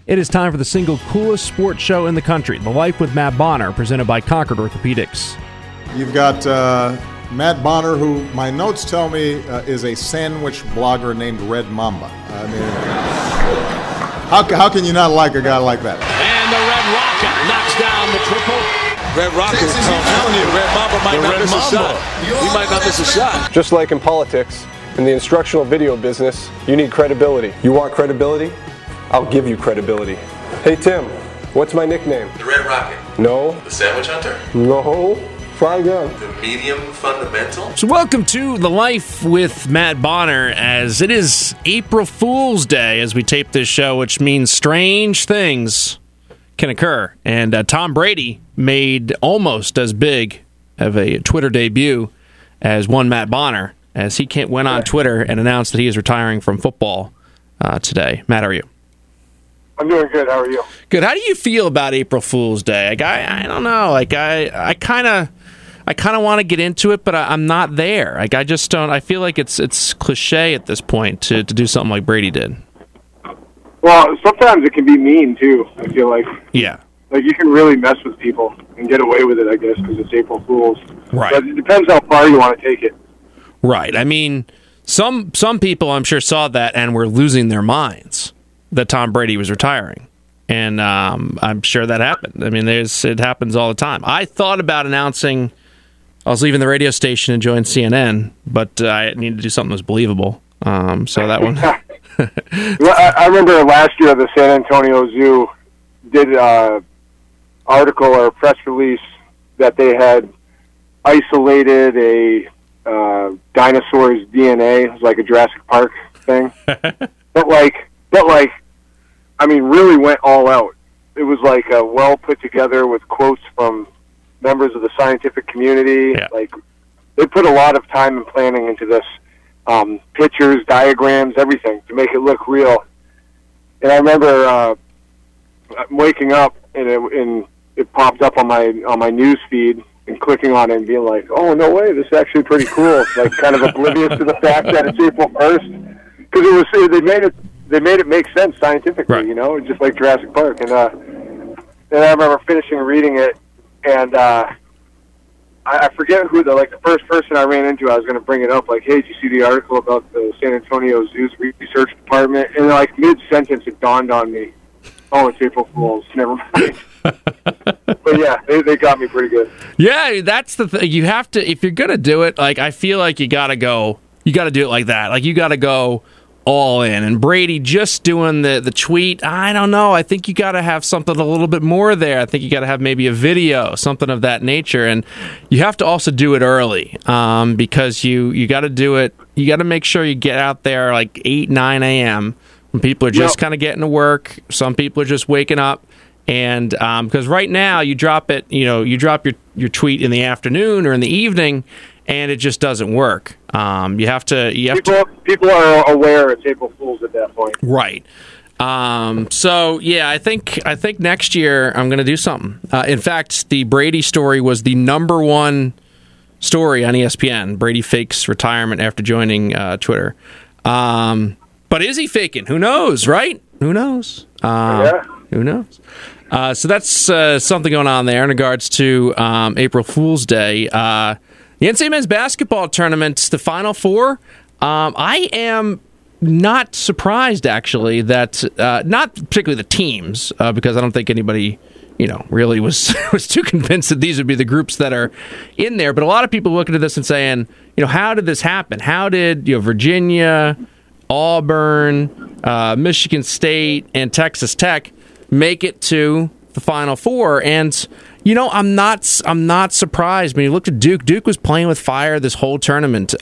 It is time for the single coolest sports show in the country, The Life with Matt Bonner, presented by Concord Orthopedics. You've got Matt Bonner, who my notes tell me is a sandwich blogger named Red Mamba. I mean, how can you not like a guy like that? And the Red Rocket knocks down the triple. Red Rocket, I'm telling you, Red Mamba might not miss a shot. He might not miss a shot. Just like in politics, in the instructional video business, you need credibility. You want credibility? I'll give you credibility. Hey Tim, what's my nickname? The Red Rocket. No. The Sandwich Hunter. No. Try again. The Medium Fundamental. So welcome to The Life with Matt Bonner, as it is April Fool's Day as we tape this show, which means strange things can occur. And Tom Brady made almost as big of a Twitter debut as one Matt Bonner, as he went on Twitter and announced that he is retiring from football today. Matt, how are you? I'm doing good. How are you? Good. How do you feel about April Fool's Day? Like, I don't know. Like, I kind of want to get into it, but I'm not there. Like, I just don't. I feel like it's cliche at this point to do something like Brady did. Well, sometimes it can be mean too. I feel like. Yeah. Like, you can really mess with people and get away with it, I guess, because it's April Fool's. Right. But it depends how far you want to take it. Right. I mean, some people I'm sure saw that and were losing their minds that Tom Brady was retiring. And I'm sure that happened. I mean, it happens all the time. I thought about announcing I was leaving the radio station and joined CNN, but I needed to do something that was believable. So that one. Well, I remember last year the San Antonio Zoo did an article or a press release that they had isolated a dinosaur's DNA. It was like a Jurassic Park thing. but I mean, really went all out. It was like well put together with quotes from members of the scientific community. Yeah. Like, they put a lot of time and planning into this. Pictures, diagrams, everything to make it look real. And I remember waking up and it popped up on my news feed and clicking on it and being like, "Oh, no way! This is actually pretty cool." Like, kind of oblivious to the fact that it's April 1st, because they made it make sense scientifically, right. You know, just like Jurassic Park. And I remember finishing reading it, and I forget who the first person I ran into. I was going to bring it up, like, "Hey, did you see the article about the San Antonio Zoo's research department?" And like mid-sentence, it dawned on me, "Oh, it's April Fool's. Never mind." But yeah, they got me pretty good. Yeah, that's the thing. You have to, if you're going to do it, like, I feel like you got to do it like that. Like, you got to go all in. And Brady just doing the tweet, I don't know. I think you got to have something a little bit more there. I think you got to have maybe a video, something of that nature. And you have to also do it early, because you got to do it. You got to make sure you get out there like 8, 9 a.m. when people are just kind of getting to work. Some people are just waking up. And because right now you drop your tweet in the afternoon or in the evening, and it just doesn't work. You have to. People are aware it's April Fool's at that point, right? So yeah, I think next year I'm going to do something. In fact, the Brady story was the number one story on ESPN. Brady fakes retirement after joining Twitter. But is he faking? Who knows, right? Who knows? Who knows? So that's something going on there in regards to April Fool's Day. The NCAA men's basketball tournament, the Final Four. I am not surprised, actually, that not particularly the teams, because I don't think anybody, really was too convinced that these would be the groups that are in there. But a lot of people looking at this and saying, how did this happen? How did Virginia, Auburn, Michigan State, and Texas Tech make it to the Final Four? And I'm not surprised. When you looked at Duke, Duke was playing with fire this whole tournament.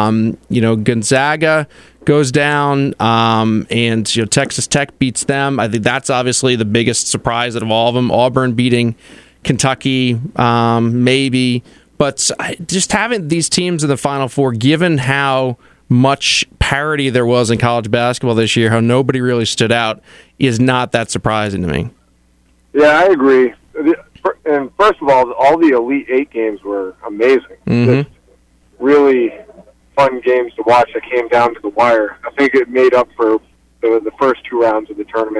Gonzaga goes down, and Texas Tech beats them. I think that's obviously the biggest surprise out of all of them. Auburn beating Kentucky, maybe, but just having these teams in the Final Four, given how much parity there was in college basketball this year, how nobody really stood out, is not that surprising to me. Yeah, I agree. And first of all the Elite Eight games were amazing. Mm-hmm. Just really fun games to watch that came down to the wire. I think it made up for the first two rounds of the tournament.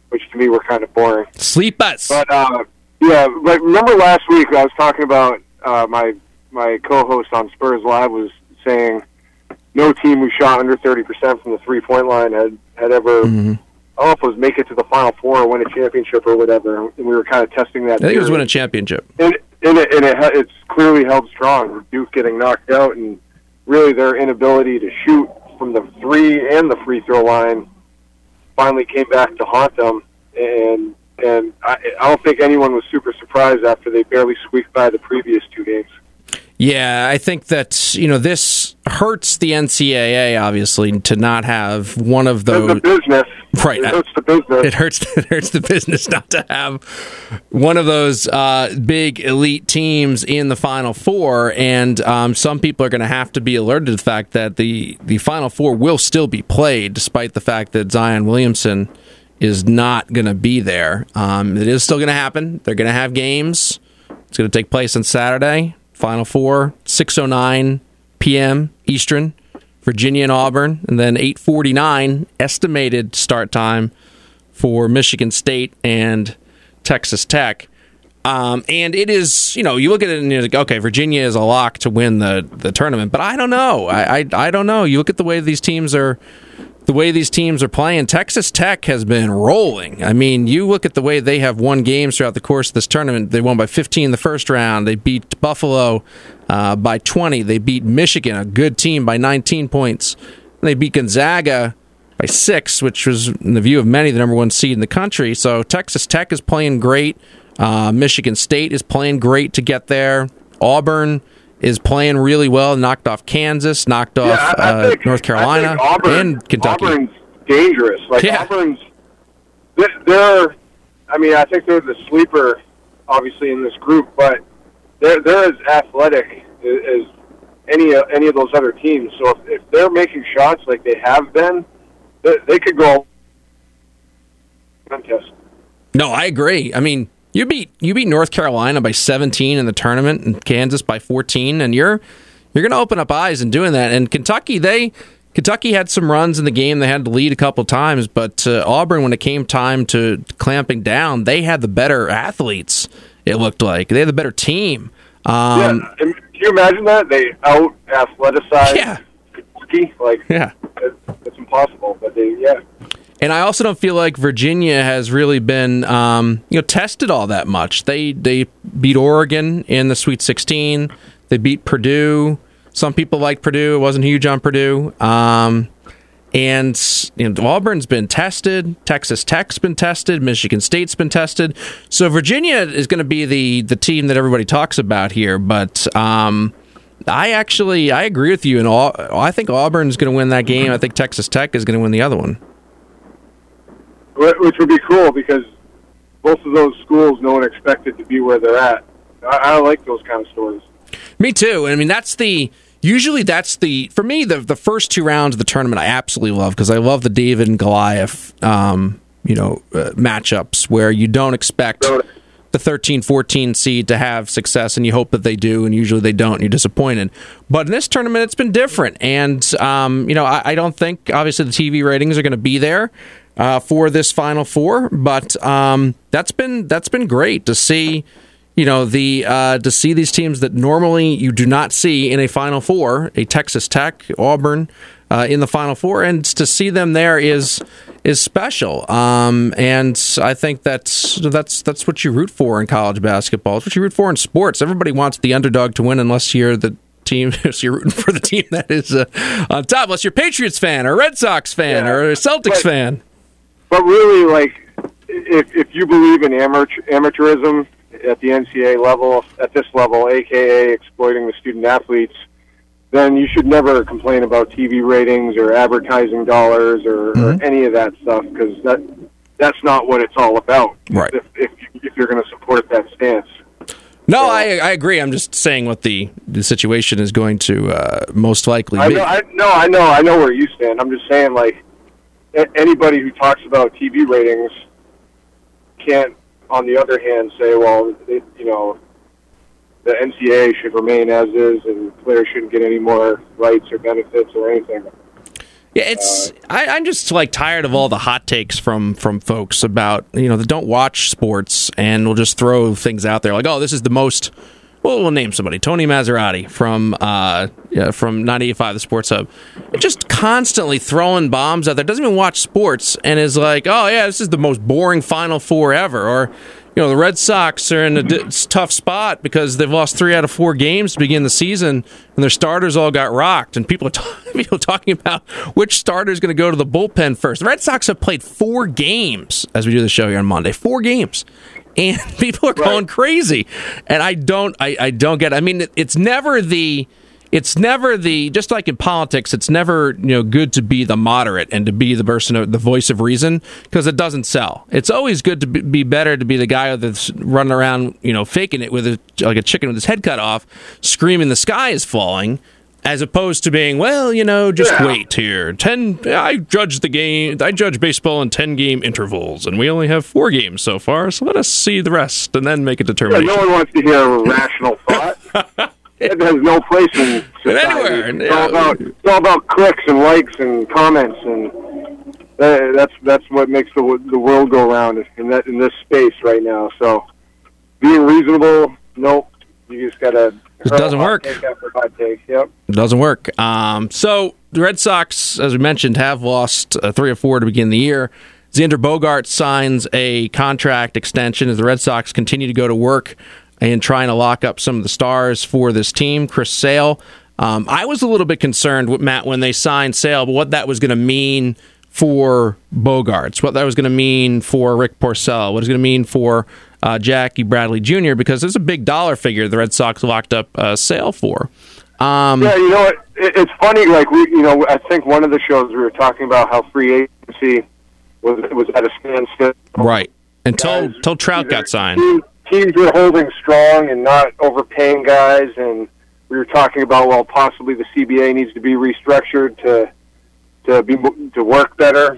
which to me were kind of boring. Sleep us. But but remember last week I was talking about my co-host on Spurs Live was saying no team who shot under 30% from the 3-point line had ever, I don't know if it was make it to the Final Four or win a championship or whatever. And we were kind of testing that. I think it was win a championship. And it's clearly held strong. Duke getting knocked out, and really their inability to shoot from the 3 and the free throw line finally came back to haunt them. And I don't think anyone was super surprised after they barely squeaked by the previous 2 games. Yeah, I think that, this hurts the NCAA, obviously, to not have one of those. The business. Right. It hurts the business. It hurts the business not to have one of those big elite teams in the Final Four. And some people are going to have to be alerted to the fact that the Final Four will still be played, despite the fact that Zion Williamson is not going to be there. It is still going to happen. They're going to have games. It's going to take place on Saturday. Final Four, 6:09 p.m. Eastern, Virginia and Auburn, and then 8:49 estimated start time for Michigan State and Texas Tech. And it is, you look at it and you're like, okay, Virginia is a lock to win the tournament, but I don't know. I don't know. You look at the way these teams are playing. Texas Tech has been rolling. I mean, you look at the way they have won games throughout the course of this tournament. They won by 15 in the first round. They beat Buffalo by 20. They beat Michigan, a good team, by 19 points. And they beat Gonzaga by 6, which was, in the view of many, the number 1 seed in the country. So Texas Tech is playing great. Michigan State is playing great to get there. Auburn is playing really well, knocked off Kansas, knocked off North Carolina, and Kentucky. Auburn's dangerous. Auburn's, I think they're the sleeper, obviously, in this group, but they're as athletic as any of those other teams. So if they're making shots like they have been, they could go contest. No, I agree. I mean, You beat North Carolina by 17 in the tournament and Kansas by 14, and you're going to open up eyes in doing that. And Kentucky had some runs in the game. They had to lead a couple times, but Auburn, when it came time to clamping down, they had the better athletes, it looked like. They had the better team. And can you imagine that? They out-athleticized Kentucky? It's impossible, but And I also don't feel like Virginia has really been, tested all that much. They beat Oregon in the Sweet 16. They beat Purdue. Some people like Purdue. It wasn't huge on Purdue. And Auburn's been tested. Texas Tech's been tested. Michigan State's been tested. So Virginia is going to be the team that everybody talks about here. But I agree with you. And I think Auburn's going to win that game. I think Texas Tech is going to win the other one. Which would be cool because both of those schools no one expected to be where they're at. I like those kind of stories. Me too. I mean, for me, the first 2 rounds of the tournament I absolutely love because I love the David and Goliath, matchups where you don't expect the 13-14 seed to have success and you hope that they do, and usually they don't and you're disappointed. But in this tournament, it's been different. And, I don't think, obviously, the TV ratings are going to be there for this Final Four, but that's been great to see. To see these teams that normally you do not see in a Final Four, a Texas Tech, Auburn, in the Final Four, and to see them there is special. And I think that's what you root for in college basketball. It's what you root for in sports. Everybody wants the underdog to win, unless you're the team. So you're rooting for the team that is on top, unless you're a Patriots fan or a Red Sox fan or a Celtics fan. But really, if you believe in amateurism at the NCAA level, at this level, a.k.a. exploiting the student athletes, then you should never complain about TV ratings or advertising dollars or any of that stuff, because that's not what it's all about. Right. If you're going to support that stance. No, I agree. I'm just saying what the situation is going to most likely be. I know where you stand. I'm just saying, anybody who talks about TV ratings can't, on the other hand, say, well, the NCAA should remain as is and players shouldn't get any more rights or benefits or anything. Yeah, I'm just like tired of all the hot takes from folks about that don't watch sports and will just throw things out there like, oh, this is the most. Well, we'll name somebody, Tony Maserati from 98.5 The Sports Hub, just constantly throwing bombs out there. Doesn't even watch sports and is like, oh yeah, this is the most boring Final Four ever, or the Red Sox are in a tough spot because they've lost 3 out of 4 games to begin the season, and their starters all got rocked. And people are talking about which starter is going to go to the bullpen first. The Red Sox have played 4 games as we do the show here on Monday. 4 games. And people are going crazy, and I don't get it. I mean, it's never the just like in politics. It's never good to be the moderate and to be the person, the voice of reason, because it doesn't sell. It's always good to be better to be the guy that's running around faking it with like a chicken with his head cut off, screaming the sky is falling. As opposed to being, just wait here. I judge the game. I judge baseball in 10-game intervals, and we only have 4 games so far. So let us see the rest and then make a determination. Yeah, no one wants to hear a rational thought. It has no place in society. Anywhere. It's all about clicks and likes and comments, and that's what makes the world go around in this space right now. So being reasonable, nope. You just gotta. It doesn't work. Take after hot take. Yep. It doesn't work. So the Red Sox, as we mentioned, have lost 3 or 4 to begin the year. Xander Bogaerts signs a contract extension as the Red Sox continue to go to work and trying to lock up some of the stars for this team. Chris Sale. I was a little bit concerned with Matt when they signed Sale, but what that was going to mean for Bogaerts, what that was going to mean for Rick Porcello, what it's going to mean for Jackie Bradley Jr., because there's a big dollar figure the Red Sox locked up Sale for. Yeah, what? It's funny. Like I think one of the shows we were talking about how free agency was at a standstill. Right. Until Trout got signed. Teams were holding strong and not overpaying guys, and we were talking about possibly the CBA needs to be restructured to work better.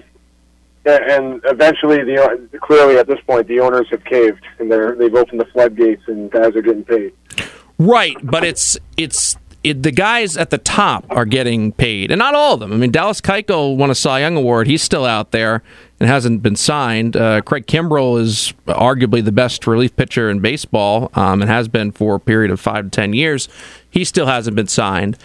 And eventually, clearly at this point, the owners have caved, and they've opened the floodgates, and guys are getting paid. Right, but it's the guys at the top are getting paid, and not all of them. I mean, Dallas Keuchel won a Cy Young Award. He's still out there and hasn't been signed. Craig Kimbrell is arguably the best relief pitcher in baseball and has been for a period of 5 to 10 years. He still hasn't been signed.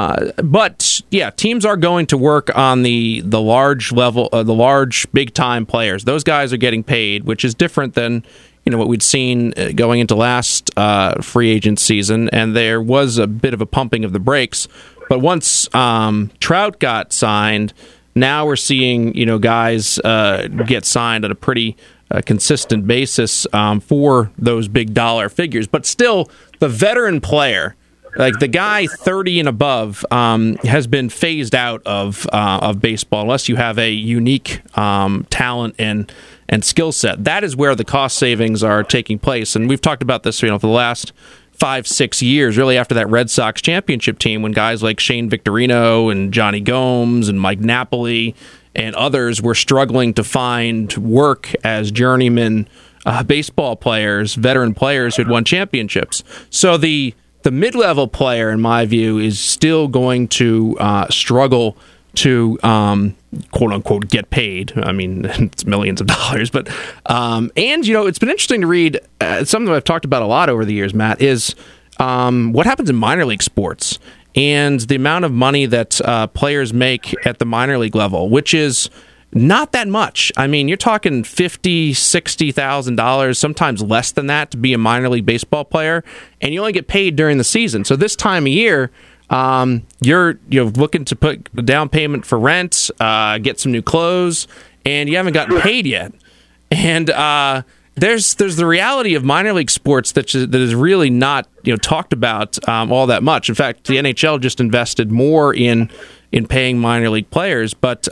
But, yeah, teams are going to work on the large level, the large big-time players. Those guys are getting paid, which is different than what we'd seen going into last free agent season, and there was a bit of a pumping of the brakes. But once Trout got signed, now we're seeing guys get signed on a pretty consistent basis for those big dollar figures. But still, the veteran player, like the guy 30 and above, has been phased out of baseball unless you have a unique talent and skill set. That is where the cost savings are taking place. And we've talked about this, for the last 5-6 years, really after that Red Sox championship team, when guys like Shane Victorino and Johnny Gomes and Mike Napoli and others were struggling to find work as journeyman baseball players, veteran players who had won championships. So the mid-level player, in my view, is still going to struggle to quote-unquote get paid. I mean, it's millions of dollars. But and it's been interesting to read something that I've talked about a lot over the years, Matt, is what happens in minor league sports and the amount of money that players make at the minor league level, which is not that much. I mean, you're talking $50,000, $60,000, sometimes less than that to be a minor league baseball player, and you only get paid during the season. So this time of year, you're looking to put a down payment for rent, get some new clothes, and you haven't gotten paid yet. And there's the reality of minor league sports that is really not talked about all that much. In fact, the NHL just invested more in paying minor league players, but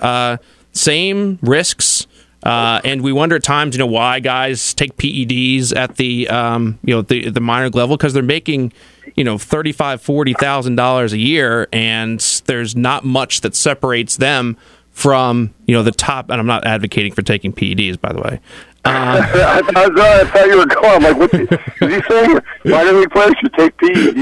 same risks. And we wonder at times, why guys take PEDs at the the minor league level, because they're making $35,000-$40,000 a year, and there's not much that separates them from the top. And I'm not advocating for taking PEDs, by the way. I thought you were going. I'm like, what is he saying? Minor league players should take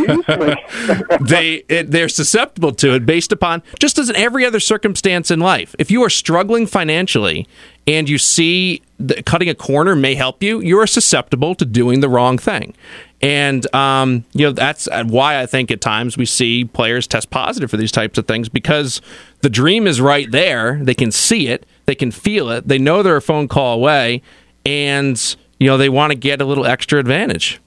PEDs? They're susceptible to it based upon, just as in every other circumstance in life. If you are struggling financially and you see cutting a corner may help you, you are susceptible to doing the wrong thing. And that's why I think at times we see players test positive for these types of things, because the dream is right there. They can see it. They can feel it. They know they're a phone call away, and they want to get a little extra advantage.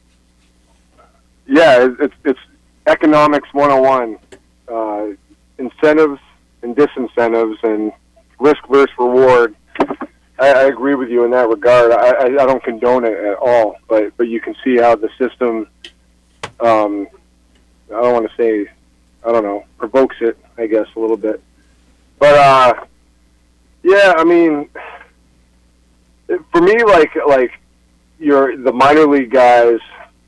Yeah, it's economics 101. Incentives and disincentives and risk versus reward. I agree with you in that regard. I don't condone it at all, but you can see how the system, I don't want to say, provokes it, I guess, a little bit. But, yeah, I mean, for me, like the minor league guys,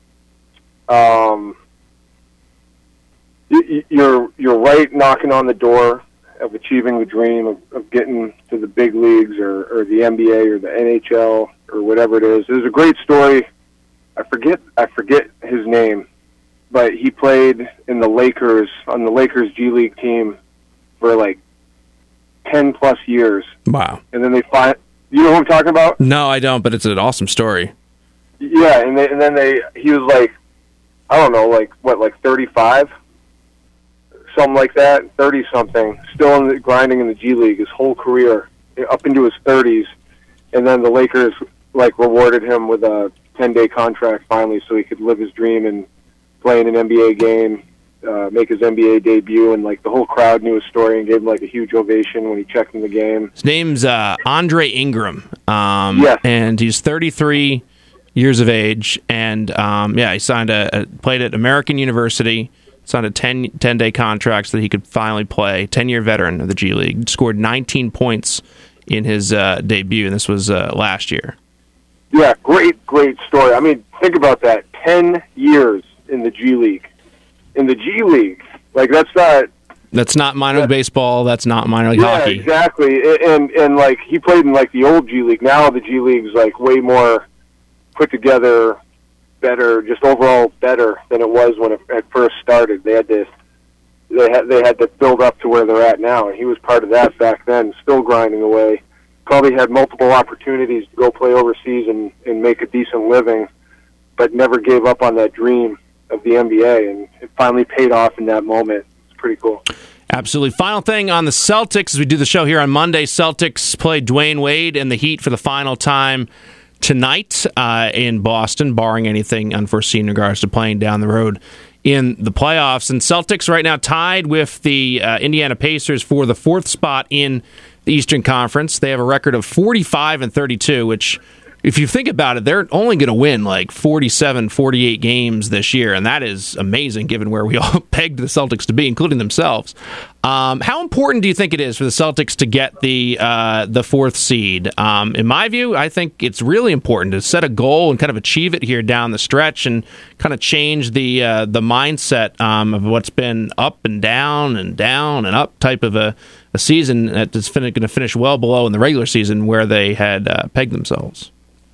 you're right knocking on the door of achieving the dream of getting to the big leagues or the NBA or the NHL or whatever it is. There's a great story. I forget his name, but he played in the Lakers, on the Lakers G League team for like 10 plus years. Wow. And then you know who I'm talking about? No, I don't, but it's an awesome story. Yeah, and then he was like, I don't know, like 35? Something like that, 30-something, still grinding in the G League his whole career, up into his 30s, and then the Lakers rewarded him with a 10-day contract finally, so he could live his dream and play in an NBA game, make his NBA debut, and the whole crowd knew his story and gave him a huge ovation when he checked in the game. His name's Andre Ingram, yes. And he's 33 years of age, and he signed played at American University. Signed a 10-day contract so that he could finally play. 10-year veteran of the G League. Scored 19 points in his debut, and this was last year. Yeah, great story. I mean, think about that. 10 years in the G League. In the G League. That's not minor league baseball. That's not minor league hockey. Yeah, exactly. And he played in the old G League. Now the G League's way more put together, better, just overall better than it was when it first started. They had to build up to where they're at now, and he was part of that back then, still grinding away. Probably had multiple opportunities to go play overseas and make a decent living, but never gave up on that dream of the NBA, and it finally paid off in that moment. It's pretty cool. Absolutely. Final thing on the Celtics, as we do the show here on Monday, Celtics played Dwayne Wade and the Heat for the final time tonight in Boston, barring anything unforeseen in regards to playing down the road in the playoffs. And Celtics right now tied with the Indiana Pacers for the fourth spot in the Eastern Conference. They have a record of 45-32, which, if you think about it, they're only going to win 47, 48 games this year, and that is amazing given where we all pegged the Celtics to be, including themselves. How important do you think it is for the Celtics to get the fourth seed? In my view, I think it's really important to set a goal and kind of achieve it here down the stretch and kind of change the mindset of what's been up and down and up type of a season that is going to finish well below in the regular season where they had pegged themselves.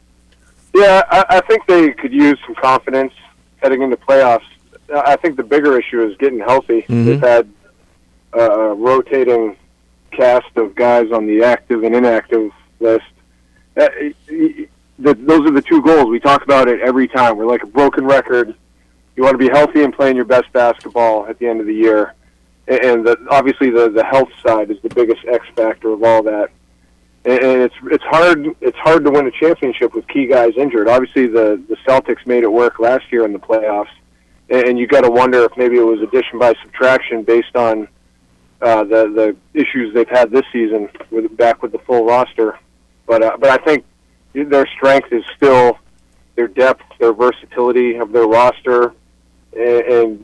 Yeah, I think they could use some confidence heading into playoffs. I think the bigger issue is getting healthy. Mm-hmm. They've had a rotating cast of guys on the active and inactive list. Those are the two goals. We talk about it every time. We're like a broken record. You want to be healthy and playing your best basketball at the end of the year. And obviously the health side is the biggest X factor of all that. And it's hard to win a championship with key guys injured. Obviously, the Celtics made it work last year in the playoffs, and you got to wonder if maybe it was addition by subtraction based on the issues they've had this season with the full roster. But I think their strength is still their depth, their versatility of their roster, and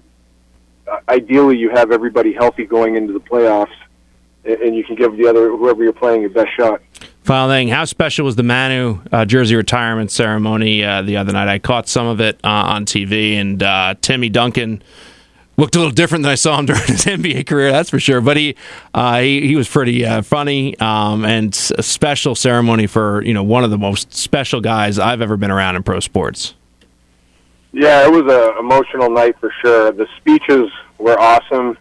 ideally you have everybody healthy going into the playoffs, and you can give whoever you're playing your best shot. Final thing, how special was the Manu jersey retirement ceremony the other night? I caught some of it on TV, and Timmy Duncan Looked a little different than I saw him during his NBA career, that's for sure. But he was pretty funny, and a special ceremony for one of the most special guys I've ever been around in pro sports. Yeah, it was an emotional night for sure. The speeches were awesome.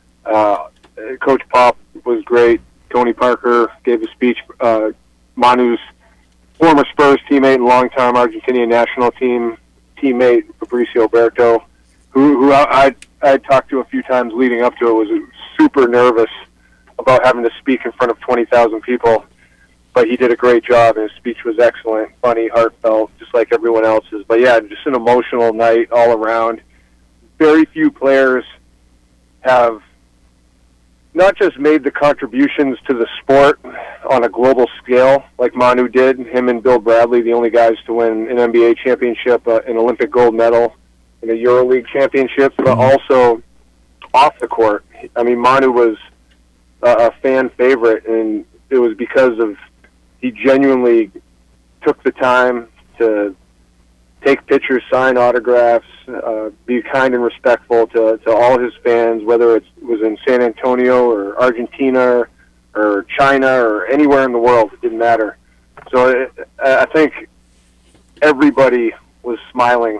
Coach Pop was great. Tony Parker gave a speech. Manu's former Spurs teammate and longtime Argentinian national team teammate, Fabricio Berto, who I talked to a few times leading up to it, was super nervous about having to speak in front of 20,000 people. But he did a great job, and his speech was excellent, funny, heartfelt, just like everyone else's. But yeah, just an emotional night all around. Very few players have not just made the contributions to the sport on a global scale like Manu did. Him and Bill Bradley, the only guys to win an NBA championship, an Olympic gold medal, and a EuroLeague championship, but also off the court. I mean, Manu was a fan favorite, and it was because of he genuinely took the time to take pictures, sign autographs, be kind and respectful to all his fans, whether it was in San Antonio or Argentina or China or anywhere in the world. It didn't matter. So I think everybody was smiling.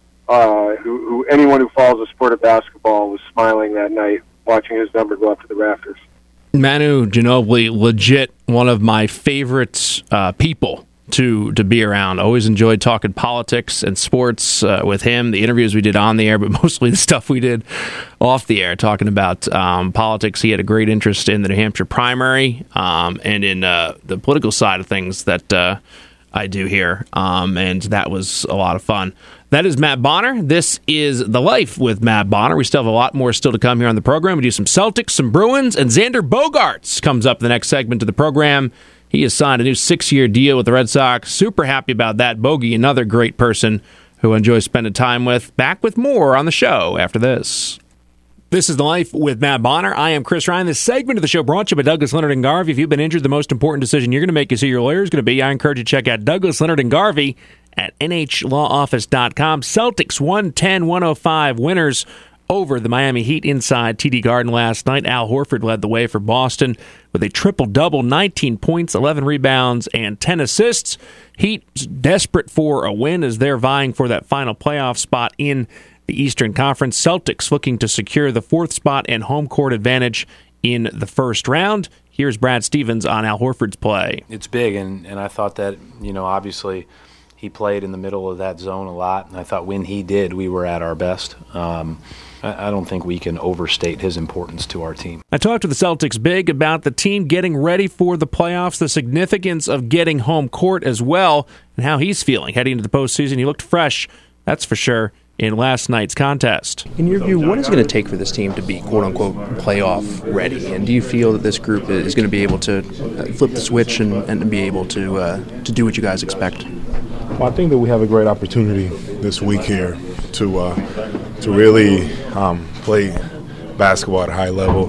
Anyone who follows the sport of basketball was smiling that night, watching his number go up to the rafters. Manu Ginobili, legit one of my favorite people to be around. Always enjoyed talking politics and sports with him. The interviews we did on the air, but mostly the stuff we did off the air, talking about politics. He had a great interest in the New Hampshire primary and in the political side of things that I do here, and that was a lot of fun. That is Matt Bonner. This is The Life with Matt Bonner. We still have a lot more still to come here on the program. We do some Celtics, some Bruins, and Xander Bogaerts comes up in the next segment of the program. He has signed a new 6-year deal with the Red Sox. Super happy about that. Bogey, another great person who I enjoy spending time with. Back with more on the show after this. This is The Life with Matt Bonner. I am Chris Ryan. This segment of the show brought to you by Douglas Leonard & Garvey. If you've been injured, the most important decision you're going to make is who your lawyer is going to be. I encourage you to check out Douglas Leonard & Garvey at NHLawoffice.com. Celtics 110-105 winners over the Miami Heat inside TD Garden last night. Al Horford led the way for Boston with a triple-double, 19 points, 11 rebounds, and 10 assists. Heat desperate for a win as they're vying for that final playoff spot in the Eastern Conference. Celtics looking to secure the 4th spot and home court advantage in the first round. Here's Brad Stevens on Al Horford's play. It's big, and I thought that, obviously he played in the middle of that zone a lot, and I thought when he did, we were at our best. I don't think we can overstate his importance to our team. I talked to the Celtics big about the team getting ready for the playoffs, the significance of getting home court as well, and how he's feeling heading into the postseason. He looked fresh, that's for sure, in last night's contest. In your view, what is it going to take for this team to be quote-unquote playoff ready? And do you feel that this group is going to be able to flip the switch and be able to do what you guys expect? Well, I think that we have a great opportunity this week here to really play basketball at a high level.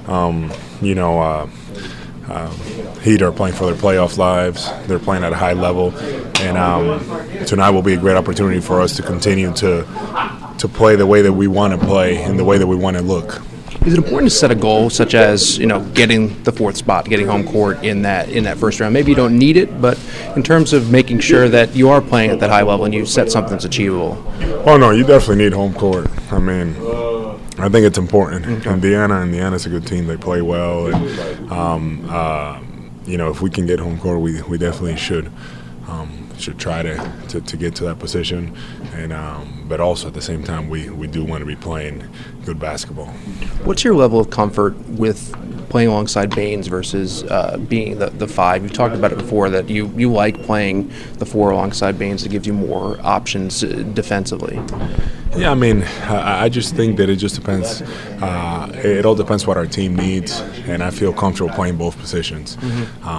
Heat are playing for their playoff lives. They're playing at a high level. And tonight will be a great opportunity for us to continue to play the way that we want to play and the way that we want to look. Is it important to set a goal such as, getting the 4th spot, getting home court in that first round? Maybe you don't need it, but in terms of making sure that you are playing at that high level and you set something that's achievable. Oh, no, you definitely need home court. I mean, I think it's important. Okay. Indiana's a good team. They play well. And, if we can get home court, we definitely should try to get to that position, and but also at the same time we do want to be playing good basketball. What's your level of comfort with playing alongside Baynes versus being the 5? You've talked about it before that you like playing the 4 alongside Baynes. It gives you more options defensively. Yeah, I mean, I just think that it just depends. It all depends what our team needs, and I feel comfortable playing both positions. Mm-hmm.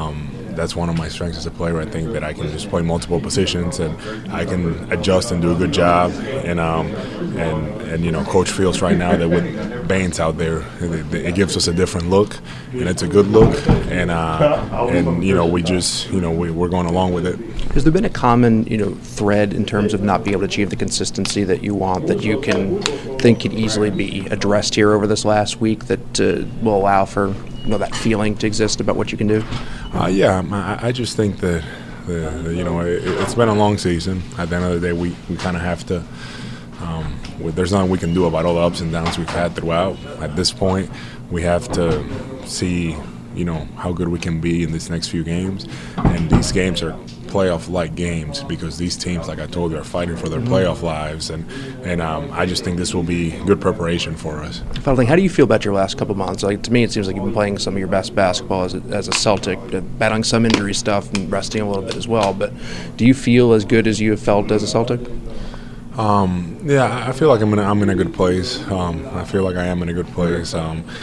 that's one of my strengths as a player. I think that I can just play multiple positions and I can adjust and do a good job. And you know, Coach feels right now that with Baines out there, it gives us a different look, and it's a good look. And you know, we just, you know, we're going along with it. Has there been a common, you know, thread in terms of not being able to achieve the consistency that you want, that you think could easily be addressed here over this last week, that will allow for, you know, that feeling to exist about what you can do? Yeah, I just think that you know, it's been a long season. At the end of the day, we kind of have to. There's nothing we can do about all the ups and downs we've had throughout. At this point, we have to see, you know, how good we can be in these next few games. And these games are playoff-like games because these teams, like I told you, are fighting for their playoff lives. And I just think this will be good preparation for us. Final thing, how do you feel about your last couple months? Like, to me, it seems like you've been playing some of your best basketball as a Celtic, battling some injury stuff and resting a little bit as well. But do you feel as good as you have felt as a Celtic? Yeah, I feel like I'm in a good place. I feel like I am in a good place,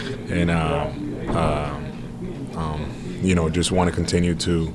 you know, just want to continue to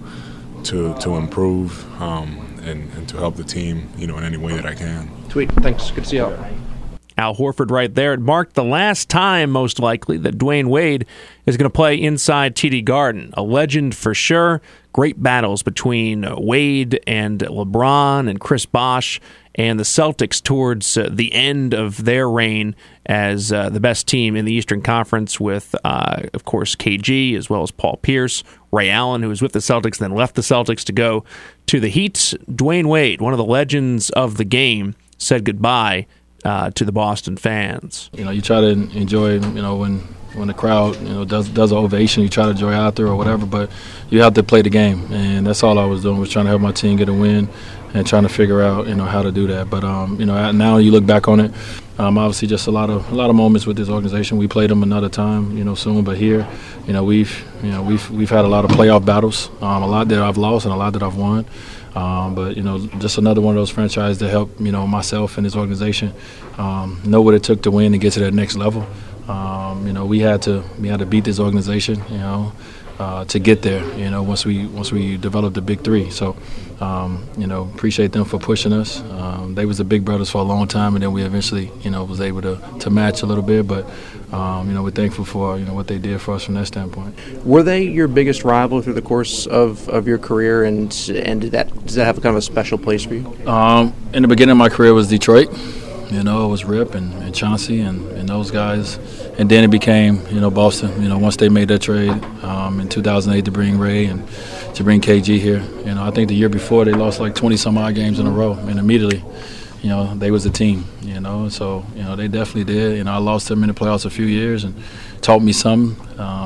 improve and to help the team, you know, in any way that I can. Sweet, thanks. Good to see you out. Al Horford right there. It marked the last time, most likely, that Dwayne Wade is going to play inside TD Garden. A legend for sure. Great battles between Wade and LeBron and Chris Bosh and the Celtics towards the end of their reign as the best team in the Eastern Conference with, of course, KG as well as Paul Pierce, Ray Allen, who was with the Celtics, then left the Celtics to go to the Heat. Dwayne Wade, one of the legends of the game, said goodbye to the Boston fans. You know, you try to enjoy, you know, when the crowd, you know, does an ovation, you try to joy out there or whatever, but you have to play the game, and that's all I was doing, was trying to help my team get a win and trying to figure out, you know, how to do that. But you know, now you look back on it, obviously just a lot of moments with this organization. We played them another time, you know, soon, but here, you know, we've had a lot of playoff battles, a lot that I've lost and a lot that I've won. But, you know, just another one of those franchises to help, you know, myself and this organization know what it took to win and get to that next level. You know, we had to beat this organization, you know, to get there, you know, once we developed the big three. So, you know, appreciate them for pushing us. They was the big brothers for a long time, and then we eventually, you know, was able to match a little bit. But, you know, we're thankful for, you know, what they did for us from that standpoint. Were they your biggest rival through the course of your career, and does that have kind of a special place for you? In the beginning of my career, it was Detroit. You know, it was Rip and Chauncey and those guys. And then it became, you know, Boston. You know, once they made that trade in 2008 to bring Ray and to bring KG here. You know, I think the year before they lost like 20-some-odd games in a row. And immediately, you know, they was a team, you know. So, you know, they definitely did. You know, I lost them in the playoffs a few years and taught me something.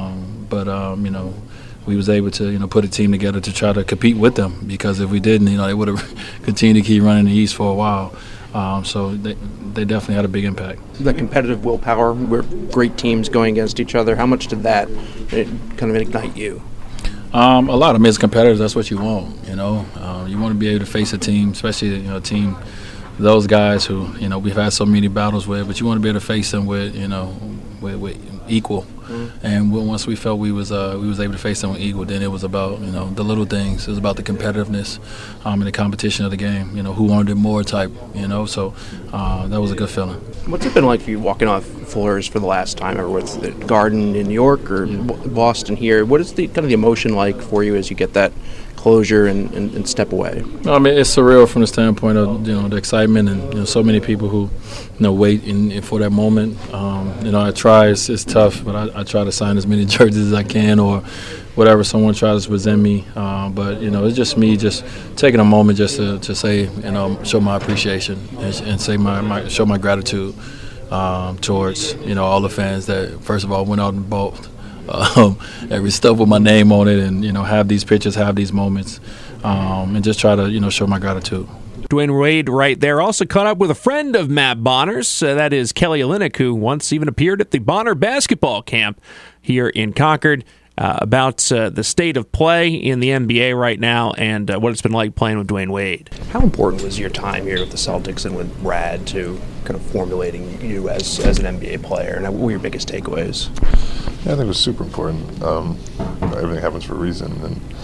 You know, we was able to, you know, put a team together to try to compete with them, because if we didn't, you know, they would have continued to keep running the East for a while. So they definitely had a big impact. The competitive willpower, where great teams going against each other, how much did that kind of ignite you? A lot of them is competitive. That's what you want, you know. You want to be able to face a team, especially, you know, a team, those guys who, you know, we've had so many battles with, but you want to be able to face them with, you know, with equal. Mm-hmm. And once we felt we was able to face them with equal, then it was about, you know, the little things. It was about the competitiveness and the competition of the game. You know, who wanted it more type. You know, so that was a good feeling. What's it been like for you walking off floors for the last time, or with the Garden in New York or Boston here? What is the kind of the emotion like for you as you get that closure and step away? I mean, it's surreal from the standpoint of, you know, the excitement and, you know, so many people who, you know, wait for that moment. You know, I try. It's tough, but I try to sign as many jerseys as I can, or whatever someone tries to present me. But, you know, it's just me just taking a moment just to say, you know, show my appreciation and say show my gratitude towards, you know, all the fans that, first of all, went out and bought every stuff with my name on it, and, you know, have these pictures, have these moments, and just try to, you know, show my gratitude. Dwayne Wade right there. Also caught up with a friend of Matt Bonner's. That is Kelly Olynyk, who once even appeared at the Bonner basketball camp here in Concord, about the state of play in the NBA right now and what it's been like playing with Dwayne Wade. How important was your time here with the Celtics and with Brad to kind of formulating you as an NBA player? And what were your biggest takeaways? Yeah, I think it was super important. Everything happens for a reason, and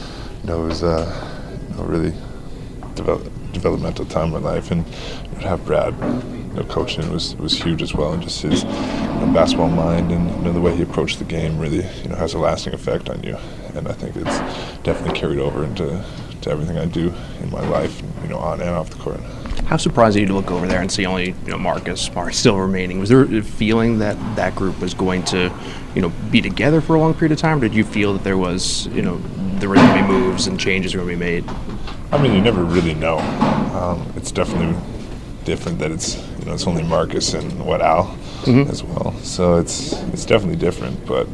it was really developmental time in my life, and to have Brad coaching was huge as well, and just his basketball mind and the way he approached the game really has a lasting effect on you, and I think it's definitely carried over into everything I do in my life, on and off the court. How surprised are you to look over there and see only Marcus Smart still remaining? Was there a feeling that group was going to be together for a long period of time, or did you feel that there was there were going to be moves and changes were going to be made? I mean, you never really know. It's definitely different that it's it's only Marcus and Al as well, so it's definitely different. But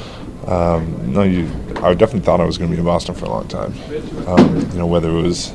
I definitely thought I was going to be in Boston for a long time. Whether it was,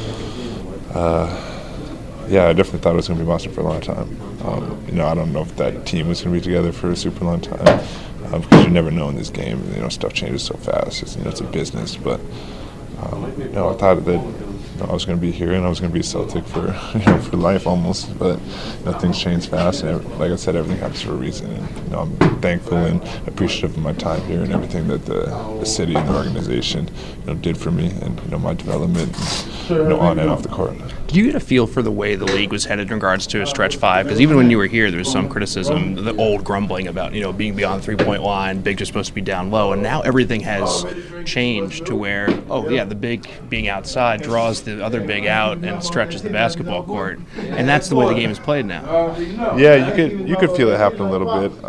I definitely thought I was going to be in Boston for a long time. I don't know if that team was going to be together for a super long time because you never know in this game. Stuff changes so fast. It's a business, but I thought that I was going to be here and I was going to be a Celtic for for life almost. But things change fast, and like I said, everything happens for a reason. And I'm thankful and appreciative of my time here and everything that the city and the organization did for me and my development on and off the court. Did you get a feel for the way the league was headed in regards to a stretch five? Because even when you were here, there was some criticism, the old grumbling about being beyond the 3-point line, bigs are supposed to be down low, and now everything has changed to where the big being outside draws the other big out and stretches the basketball court, and that's the way the game is played now. Yeah, you could feel it happen a little bit.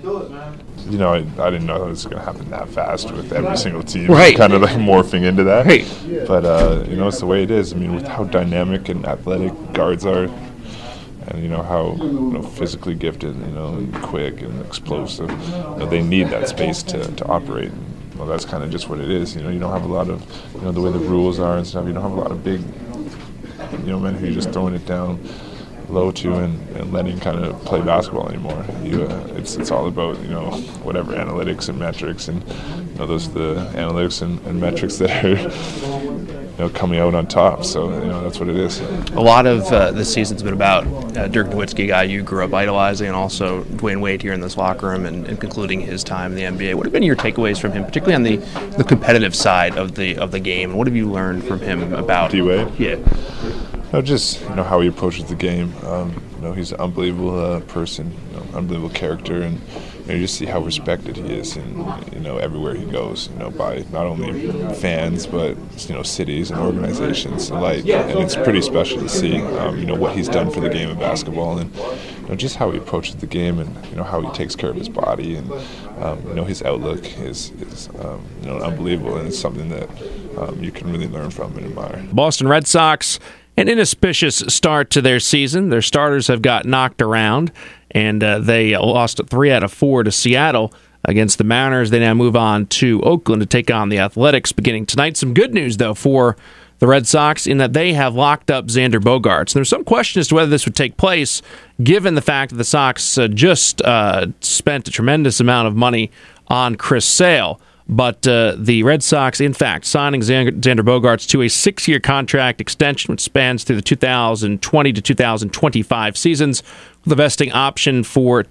I didn't know it was going to happen that fast with every single team kind of morphing into that. Right. But it's the way it is. I mean, with how dynamic and athletic guards are, and how physically gifted, and quick and explosive, they need that space to operate. Well, that's kind of just what it is. You don't have a lot of, the way the rules are and stuff. You don't have a lot of big, men who are just throwing it down low to and letting kind of play basketball anymore. It's all about whatever analytics and metrics, and those are the analytics and metrics that are coming out on top. So that's what it is. A lot of this season's been about Dirk Nowitzki, a guy you grew up idolizing, and also Dwayne Wade here in this locker room and concluding his time in the NBA. What have been your takeaways from him, particularly on the competitive side of the game? And what have you learned from him about D-Wade? Yeah. Just how he approaches the game. He's an unbelievable person, unbelievable character, and you just see how respected he is, and everywhere he goes, by not only fans but cities and organizations alike. And it's pretty special to see, what he's done for the game of basketball, and just how he approaches the game, and how he takes care of his body, and his outlook is unbelievable, and it's something that you can really learn from and admire. Boston Red Sox. An inauspicious start to their season. Their starters have got knocked around, and they lost 3 out of 4 to Seattle against the Mariners. They now move on to Oakland to take on the Athletics beginning tonight. Some good news, though, for the Red Sox in that they have locked up Xander Bogaerts. There's some question as to whether this would take place, given the fact that the Sox just spent a tremendous amount of money on Chris Sale. But the Red Sox, in fact, signing Xander Bogaerts to a 6-year contract extension, which spans through the 2020 to 2025 seasons, with a vesting option for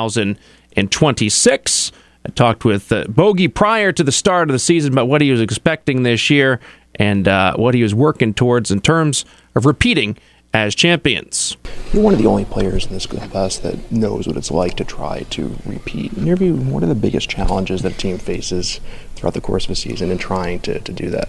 2026. I talked with Bogey prior to the start of the season about what he was expecting this year and what he was working towards in terms of repeating as champions. You're one of the only players in this class that knows what it's like to try to repeat. In your view, what are the biggest challenges that a team faces throughout the course of a season in trying to do that?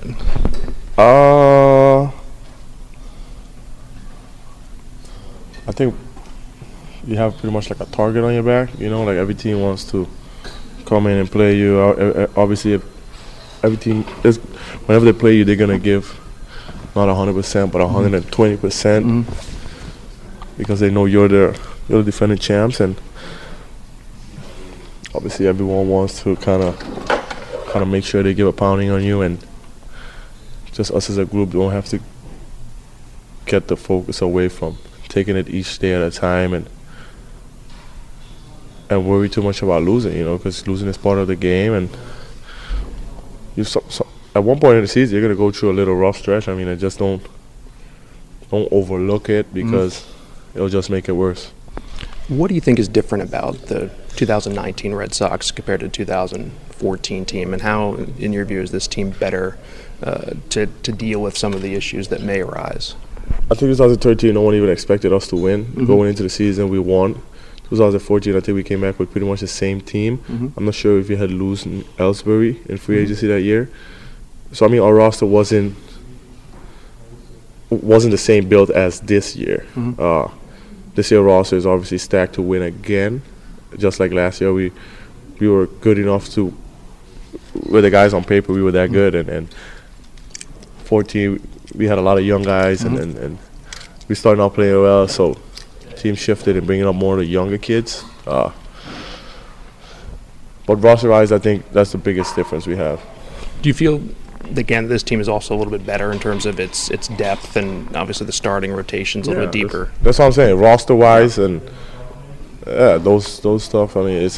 I think you have pretty much like a target on your back. Like every team wants to come in and play you. Obviously, every team, whenever they play you, they're going to give not 100%, but 120%, because they know you're the defending champs, and obviously everyone wants to kind of make sure they give a pounding on you, and just us as a group don't have to get the focus away from taking it each day at a time and worry too much about losing, because losing is part of the game, and at one point in the season, you're going to go through a little rough stretch. I mean, I just don't overlook it, because it'll just make it worse. What do you think is different about the 2019 Red Sox compared to the 2014 team, and how, in your view, is this team better to deal with some of the issues that may arise? I think 2013, no one even expected us to win. Going into the season, we won. 2014, I think we came back with pretty much the same team. I'm not sure if we had lose Ellsbury in free agency that year. So, I mean, our roster wasn't the same build as this year. This year roster is obviously stacked to win again. Just like last year, we were good enough to, with the guys on paper, we were that good. And 14, we had a lot of young guys, and we started out playing well. So team shifted and bringing up more of the younger kids. But roster-wise, I think that's the biggest difference we have. Do you feel, again, this team is also a little bit better in terms of its depth, and obviously the starting rotation's a little bit deeper? That's what I'm saying. Roster-wise and those stuff. I mean, it's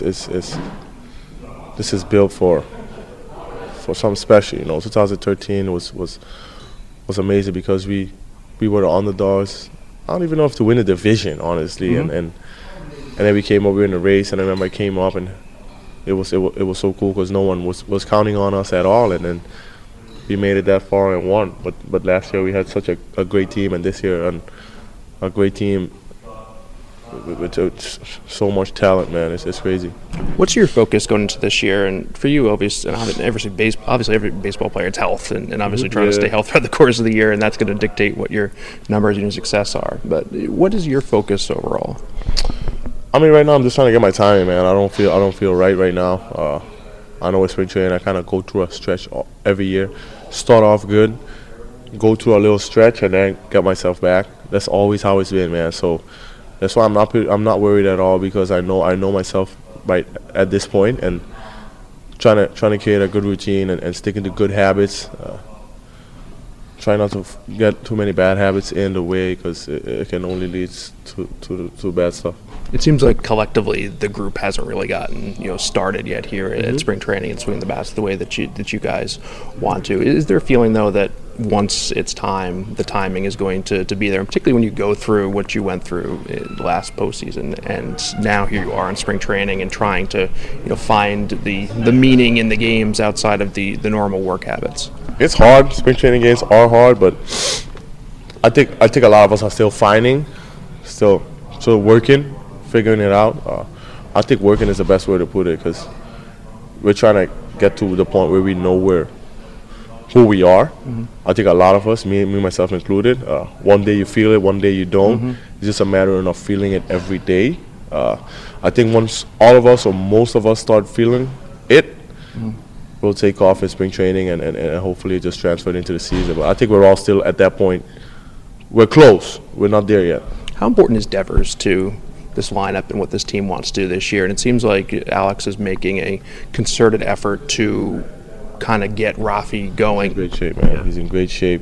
this is built for something special. 2013 was amazing because we were the underdogs. I don't even know if to win the division, honestly, and then we came over in the race, and I remember I came up and it was so cool because no one was counting on us at all, and then we made it that far and won. But last year we had such a great team, and this year a great team with so much talent, man. It's crazy. What's your focus going into this year? And for you, obviously every baseball player's health, and obviously trying to stay healthy throughout the course of the year, and that's going to dictate what your numbers and your success are. But what is your focus overall? I mean, right now I'm just trying to get my timing, man. I don't feel right now. I know with spring training I kind of go through a stretch every year. Start off good, go through a little stretch, and then get myself back. That's always how it's been, man. So that's why I'm not worried at all, because I know myself right at this point, and trying to create a good routine and sticking to good habits. Try not to get too many bad habits in the way, because it can only lead to bad stuff. It seems like collectively the group hasn't really gotten started yet here at spring training and swinging the bats the way that you guys want to. Is there a feeling though that once it's time, the timing is going to be there, and particularly when you go through what you went through in the last postseason, and now here you are in spring training and trying to find the meaning in the games outside of the normal work habits? It's hard. Spring training games are hard, but I think a lot of us are still finding, still working, figuring it out. I think working is the best way to put it, because we're trying to get to the point where we know who we are. I think a lot of us, me myself included, one day you feel it, one day you don't. It's just a matter of feeling it every day. I think once all of us or most of us start feeling it, we'll take off in spring training and hopefully just transfer it into the season. But I think we're all still at that point. We're close. We're not there yet. How important is Devers to this lineup and what this team wants to do this year? And it seems like Alex is making a concerted effort to kind of get Rafi going. He's in great shape, man. He's in great shape.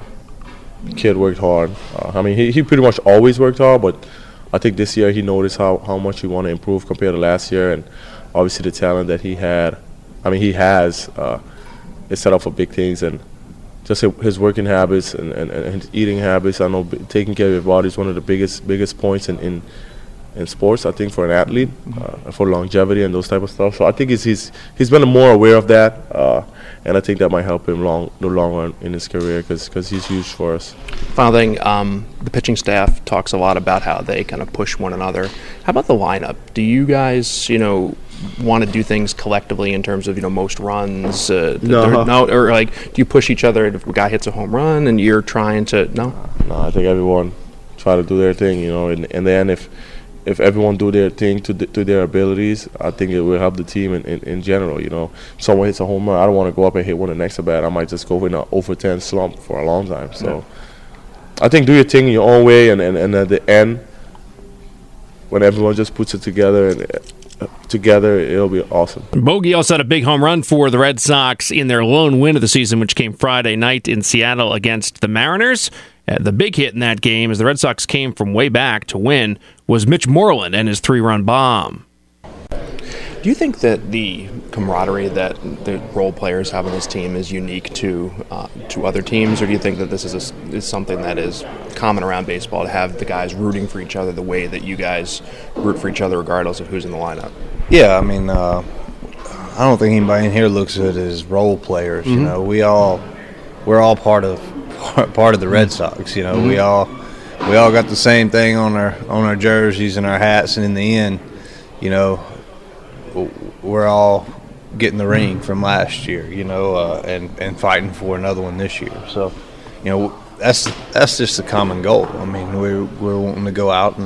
Kid worked hard. I mean, he pretty much always worked hard, but I think this year he noticed how much he want to improve compared to last year, and obviously the talent that he had. I mean, he has is set up for big things, and just his working habits and his eating habits. I know taking care of your body is one of the biggest points in sports, I think, for an athlete, for longevity and those type of stuff. So I think he's been more aware of that, and I think that might help him the long run in his career, because he's huge for us. Final thing, the pitching staff talks a lot about how they kind of push one another. How about the lineup? Do you guys, want to do things collectively in terms of most runs? No, or like, do you push each other if a guy hits a home run and you're trying to? No, I think everyone try to do their thing, and then if everyone do their thing to their abilities, I think it will help the team in general. If someone hits a home run, I don't want to go up and hit one the next at bat. I might just go in an 0-for-10 slump for a long time. So I think do your thing in your own way, and at the end, when everyone just puts it together, it'll be awesome. Bogey also had a big home run for the Red Sox in their lone win of the season, which came Friday night in Seattle against the Mariners. The big hit in that game, as the Red Sox came from way back to win, was Mitch Moreland and his 3-run bomb. Do you think that the camaraderie that the role players have on this team is unique to other teams, or do you think that this is something that is common around baseball, to have the guys rooting for each other the way that you guys root for each other regardless of who's in the lineup? Yeah, I mean, I don't think anybody in here looks at it as role players. You know, we're all part of the Red Sox. You know, we all got the same thing on our jerseys and our hats, and in the end, you know, we're all getting the ring from last year. You know, and fighting for another one this year. So, you know, that's just the common goal. I mean, we're wanting to go out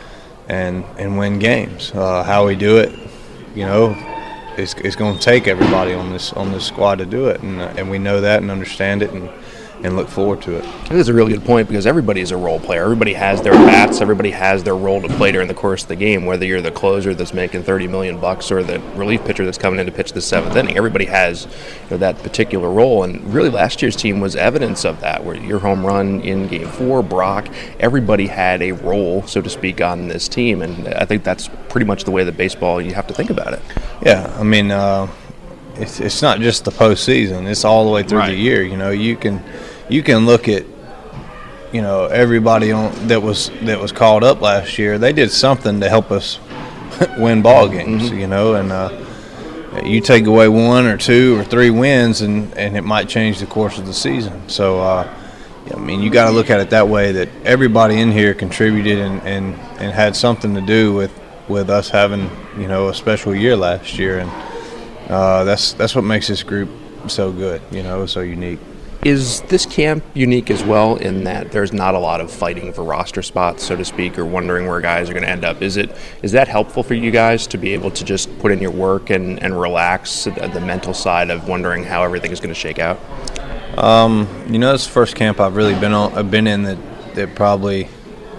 and win games. How we do it, you know, it's going to take everybody on this squad to do it, and we know that and understand it and look forward to it. I think that's a really good point, because everybody is a role player. Everybody has their bats. Everybody has their role to play during the course of the game, whether you're the closer that's making $30 million or the relief pitcher that's coming in to pitch the seventh inning. Everybody has that particular role, and really last year's team was evidence of that, where your home run in Game 4, Brock, everybody had a role, so to speak, on this team, and I think that's pretty much the way that baseball, you have to think about it. Yeah, I mean, it's not just the postseason; it's all the way through the year. You know, you can look at, you know, everybody that was called up last year. They did something to help us win ball games. You know, and you take away 1 or 2 or 3 wins, and it might change the course of the season. So, I mean, you got to look at it that way. That everybody in here contributed and had something to do with us having, you know, a special year last year, and that's what makes this group so good, you know, so unique. Is this camp unique as well in that there's not a lot of fighting for roster spots, so to speak, or wondering where guys are going to end up? Is that helpful for you guys to be able to just put in your work and relax the mental side of wondering how everything is going to shake out? You know, it's the first camp I've really been in that probably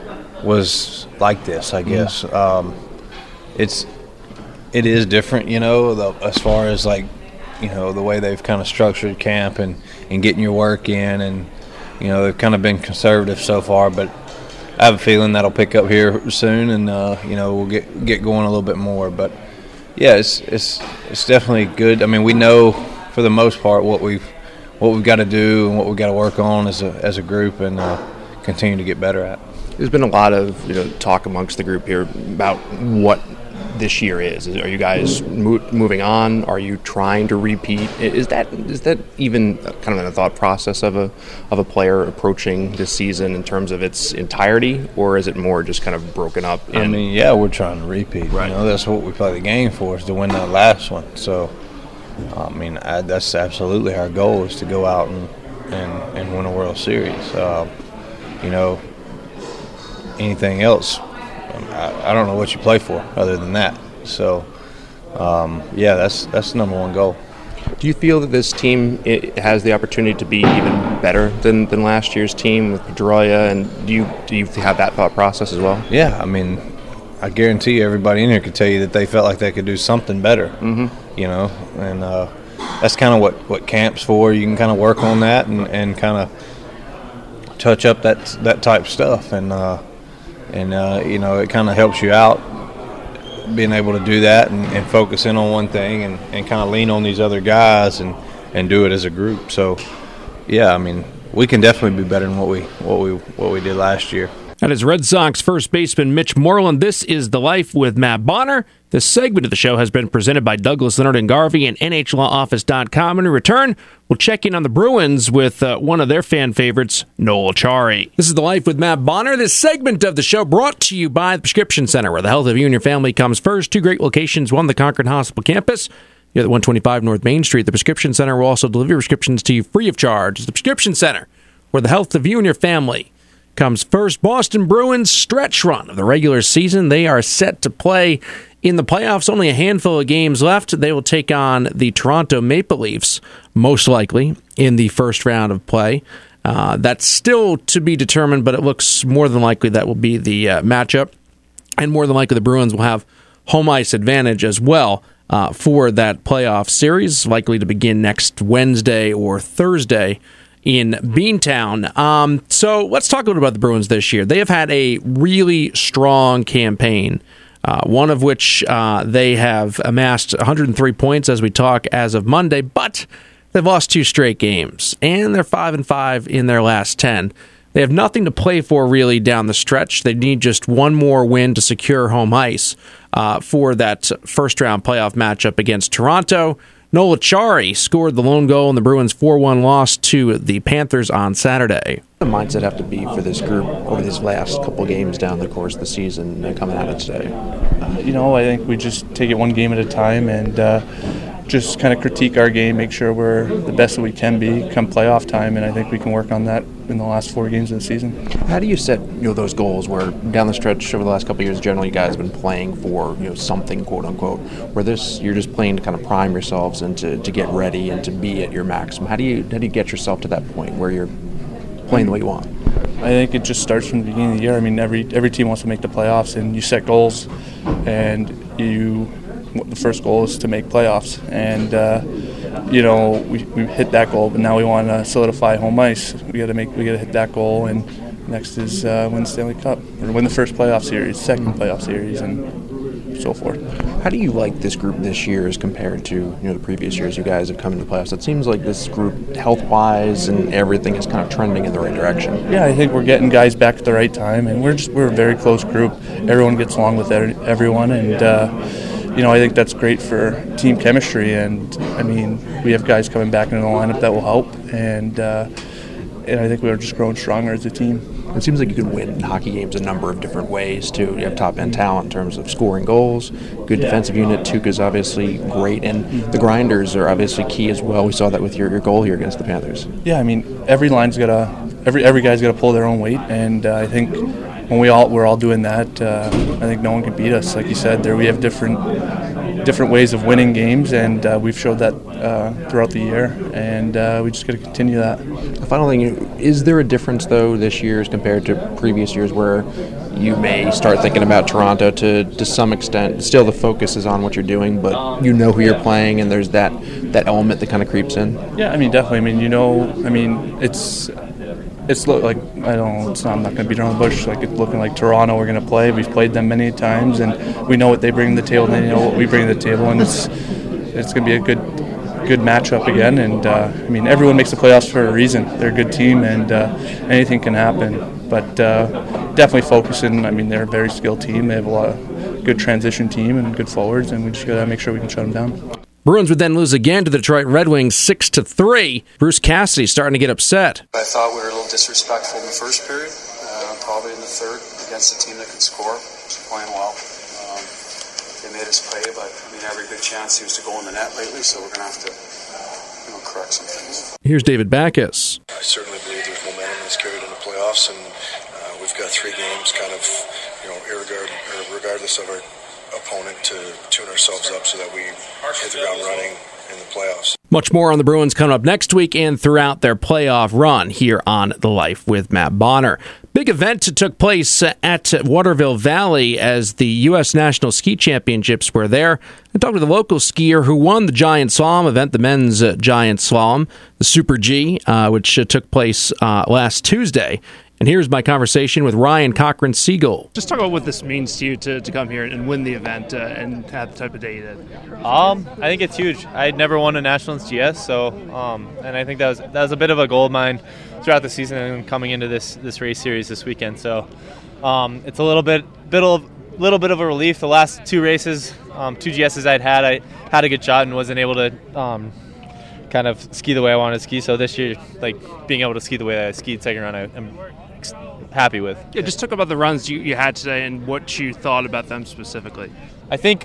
was like this, I guess. It is different, you know, as far as like, you know, the way they've kind of structured camp and getting your work in, and, you know, they've kind of been conservative so far, but I have a feeling that'll pick up here soon, and you know, we'll get going a little bit more. But yeah, it's definitely good. I mean, we know for the most part what we've got to do and what we've got to work on as a group, and continue to get better at. There's been a lot of, you know, talk amongst the group here about what this year is. Are you guys moving on? Are you trying to repeat? Is that even kind of in the thought process of a player approaching this season in terms of its entirety, or is it more just kind of broken up? I mean, yeah, we're trying to repeat. Right. You know, that's what we play the game for, is to win that last one. So, I mean, that's absolutely our goal, is to go out and win a World Series. You know, anything else, I don't know what you play for other than that. So, yeah, that's the number one goal. Do you feel that this team has the opportunity to be even better than last year's team with Pedroia? And do you have that thought process as well? Yeah, I mean, I guarantee everybody in here could tell you that they felt like they could do something better. You know, and that's kind of what camp's for. You can kind of work on that and kind of touch up that type of stuff, and you know, it kind of helps you out being able to do that and focus in on one thing and kind of lean on these other guys and do it as a group. So, yeah, I mean, we can definitely be better than what we did last year. That is Red Sox first baseman Mitch Moreland. This is The Life with Matt Bonner. This segment of the show has been presented by Douglas Leonard and Garvey and NHLawoffice.com. In return, we'll check in on the Bruins with one of their fan favorites, Noel Acciari. This is The Life with Matt Bonner. This segment of the show brought to you by the Prescription Center, where the health of you and your family comes first. 2 great locations, one the Concord Hospital campus. You're at 125 North Main Street. The Prescription Center will also deliver prescriptions to you free of charge. It's the Prescription Center, where the health of you and your family comes first. Boston Bruins stretch run of the regular season. They are set to play in the playoffs. Only a handful of games left. They will take on the Toronto Maple Leafs, most likely, in the first round of play. That's still to be determined, but it looks more than likely that will be the matchup. And more than likely the Bruins will have home ice advantage as well for that playoff series, likely to begin next Wednesday or Thursday in Beantown. So let's talk a little about the Bruins this year. They have had a really strong campaign one of which they have amassed 103 points as we talk as of Monday, but they've lost 2 straight games, and they're 5-5 in their last 10. They have nothing to play for really down the stretch. They need just one more win to secure home ice for that first-round playoff matchup against Toronto. Noel Acciari scored the lone goal in the Bruins' 4-1 loss to the Panthers on Saturday. What does the mindset have to be for this group over these last couple games down the course of the season coming out of today? I think we just take it one game at a time and just kind of critique our game, make sure we're the best that we can be come playoff time, and I think we can work on that in the last 4 games of the season. How do you set those goals where down the stretch over the last couple of years, generally you guys have been playing for something, quote unquote, where this you're just playing to kind of prime yourselves and to get ready and to be at your maximum? How do you get yourself to that point where you're playing the way you want? I think it just starts from the beginning of the year. I mean, every team wants to make the playoffs, and you set goals, and the first goal is to make playoffs, and we hit that goal, but now we want to solidify home ice. We got to hit that goal, and next is win the Stanley Cup or win the first playoff series, second playoff series, and so forth. How do you like this group this year as compared to the previous years you guys have come into the playoffs? It seems like this group, health-wise and everything, is kind of trending in the right direction. Yeah, I think we're getting guys back at the right time, and we're a very close group. Everyone gets along with everyone, and I think that's great for team chemistry. And I mean, we have guys coming back into the lineup that will help, and I think we're just growing stronger as a team. It seems like you can win hockey games a number of different ways, too. You have top-end talent in terms of scoring goals, good defensive unit. Tuukka's obviously great, and the grinders are obviously key as well. We saw that with your goal here against the Panthers. Yeah, I mean, every guy's got to pull their own weight, and I think when we're all doing that, I think no one can beat us. Like you said, we have different ways of winning games, and we've showed that throughout the year, and we just got to continue that. The final thing, is there a difference though this year as compared to previous years where you may start thinking about Toronto to some extent? Still, the focus is on what you're doing, but you know who you're playing, and there's that element that kind of creeps in. Yeah, I mean, definitely. I mean, it's like, I don't know, I'm not going to beat around the bush. Like, it's looking like Toronto we're going to play. We've played them many times, and we know what they bring to the table, and they know what we bring to the table, and it's going to be a good matchup again. And I mean, everyone makes the playoffs for a reason. They're a good team, and anything can happen. But definitely focusing. I mean, they're a very skilled team. They have a lot of good transition team and good forwards, and we just got to make sure we can shut them down. Bruins would then lose again to the Detroit Red Wings 6-3. Bruce Cassidy starting to get upset. I thought we were a little disrespectful in the first period, probably in the third, against a team that could score, which is playing well. They made us pay, but I mean, every good chance seems to go in the net lately, so we're going to have to correct some things. Here's David Backes. I certainly believe there's momentum that's carried in the playoffs, and we've got 3 games kind of, regardless of our opponent, to tune ourselves up so that we hit the ground running in the playoffs. Much more on the Bruins coming up next week and throughout their playoff run here on The Life with Matt Bonner. Big event took place at Waterville Valley as the U.S. National Ski Championships were there. I talked to the local skier who won the Giant Slalom event, the men's Giant Slalom, the Super G, which took place last Tuesday. And here's my conversation with Ryan Cochran-Siegel. Just talk about what this means to you to come here and win the event and have the type of day you did. I think it's huge. I had never won a Nationals GS, so and I think that was a bit of a gold mine throughout the season and coming into this race series this weekend. So it's a little bit of a relief. The last 2 races, 2 GSs I had a good shot and wasn't able to kind of ski the way I wanted to ski. So this year, like being able to ski the way that I skied second round, I'm happy with. Yeah, just talk about the runs you had today and what you thought about them specifically. I think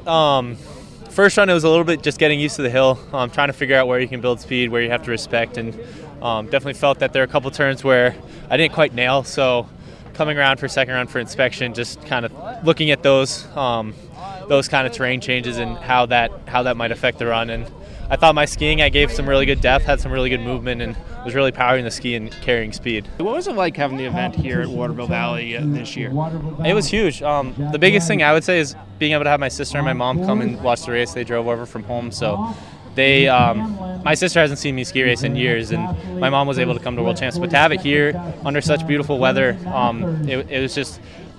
first run it was a little bit just getting used to the hill, trying to figure out where you can build speed, where you have to respect, and definitely felt that there are a couple turns where I didn't quite nail. So coming around for second round for inspection, just kind of looking at those kind of terrain changes and how that might affect the run. And I thought my skiing, I gave some really good depth, had some really good movement, and was really powering the ski and carrying speed. What was it like having the event here at Waterville Valley this year? It was huge. The biggest thing I would say is being able to have my sister and my mom come and watch the race. They drove over from home, so they my sister hasn't seen me ski race in years, and my mom was able to come to World Champs. But to have it here under such beautiful weather, it was just